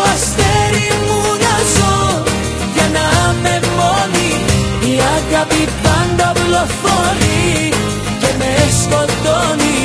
αστέρι μου να ζω, για να είμαι μόνη. Η αγάπη πάντα βλοθώνει και με σκοτώνει.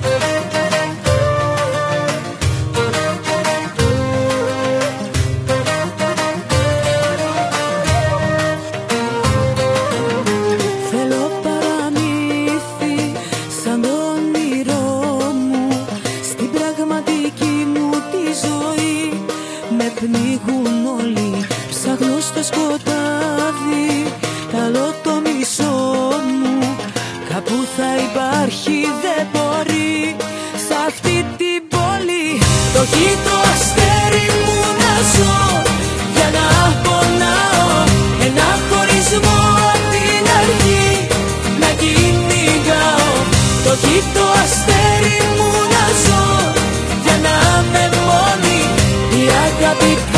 Θέλω παραμύθι σαν το όνειρό μου, στην πραγματική μου τη ζωή με πνίγουν όλοι. Ψάχνω στο σκοτάδι, καλώ το μισό μου, κάπου θα υπάρχει, δεν μπορεί σ' αυτή την πόλη. Το έχει το αστέρι μου να ζω, για να πονάω ένα χωρισμό απ' την αρχή να κυνηγάω. Το έχει το αστέρι μου να ζω, για να είμαι μόνη. Η αγάπη